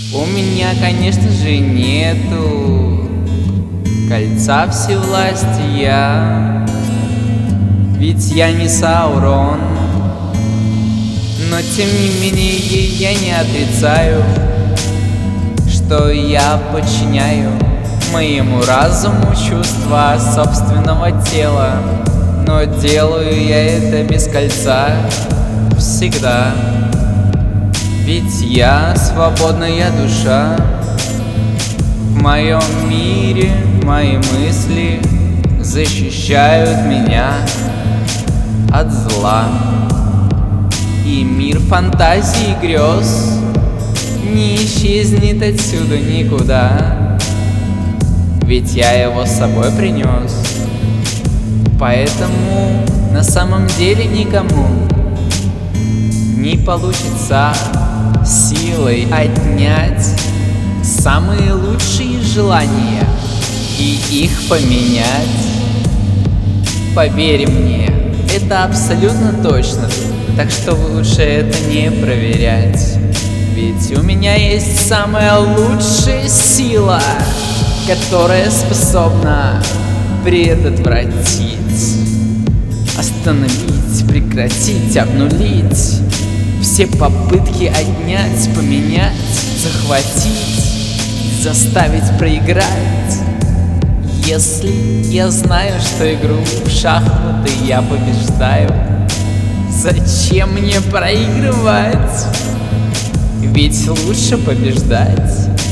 У меня, конечно же, нету кольца всевластия, ведь я не Саурон. Но тем не менее я не отрицаю, что я подчиняю моему разуму чувства собственного тела. Но делаю я это без кольца всегда, ведь я свободная душа. В моем мире мои мысли защищают меня от зла. И мир фантазий и грез не исчезнет отсюда никуда, ведь я его с собой принес. Поэтому на самом деле никому не получится силой отнять самые лучшие желания и их поменять. Поверь мне, это абсолютно точно, так что лучше это не проверять. Ведь у меня есть самая лучшая сила, которая способна предотвратить, остановить, прекратить, обнулить все попытки отнять, поменять, захватить, заставить проиграть. Если я знаю, что игру в шахматы я побеждаю, зачем мне проигрывать? Ведь лучше побеждать.